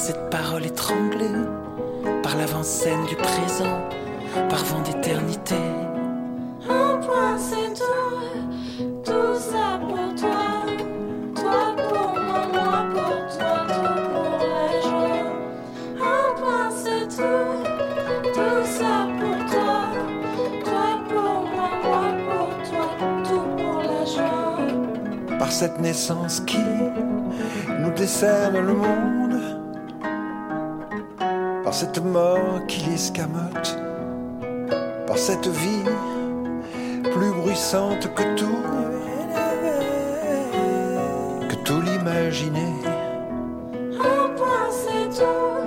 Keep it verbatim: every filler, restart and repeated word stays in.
cette parole étranglée par l'avant-scène du présent, par vent d'éternité. Un point c'est tout, tout ça pour toi, toi pour moi, moi pour toi, tout pour la joie. Un point c'est tout, tout ça pour toi, toi pour moi, moi pour toi, tout pour la joie. Par cette naissance qui nous décerne le monde, par cette mort qui l'escamote, par cette vie plus bruissante que tout, que tout l'imaginer. Un point c'est tout.